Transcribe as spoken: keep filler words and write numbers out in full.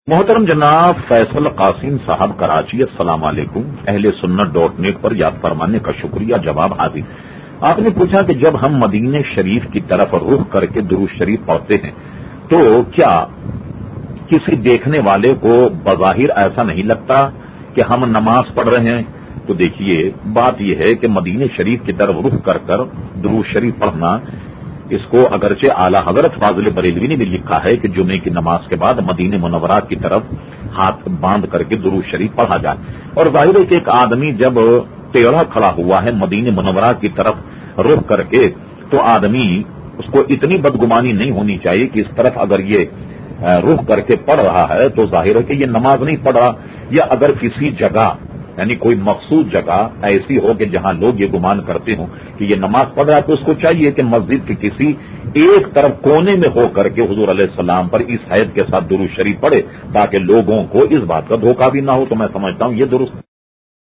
محترم جناب فیصل قاسم صاحب کراچی، السلام علیکم۔ اہل سنت ڈاٹ نیٹ پر یاد فرمانے کا شکریہ۔ جواب حاضر۔ آپ نے پوچھا کہ جب ہم مدینے شریف کی طرف رخ کر کے درود شریف پڑھتے ہیں تو کیا کسی دیکھنے والے کو بظاہر ایسا نہیں لگتا کہ ہم نماز پڑھ رہے ہیں؟ تو دیکھیے، بات یہ ہے کہ مدینے شریف کی طرف رخ کر کر درود شریف پڑھنا، اس کو اگرچہ اعلی حضرت فاضل بریلوی نے بھی لکھا ہے کہ جمعے کی نماز کے بعد مدینے منورہ کی طرف ہاتھ باندھ کر کے درود شریف پڑھا جائے، اور ظاہر ہے کہ ایک آدمی جب ٹیڑھا کھڑا ہوا ہے مدینے منورہ کی طرف رخ کر کے، تو آدمی اس کو اتنی بدگمانی نہیں ہونی چاہیے کہ اس طرف اگر یہ رخ کر کے پڑھ رہا ہے تو ظاہر ہے کہ یہ نماز نہیں پڑھ رہا، یا اگر کسی جگہ یعنی کوئی مخصوص جگہ ایسی ہو کہ جہاں لوگ یہ گمان کرتے ہوں کہ یہ نماز پڑھ رہا ہے، تو اس کو چاہیے کہ مسجد کے کسی ایک طرف کونے میں ہو کر کے حضور علیہ السلام پر اس حیت کے ساتھ درود شریف پڑھے، تاکہ لوگوں کو اس بات کا دھوکہ بھی نہ ہو۔ تو میں سمجھتا ہوں یہ درست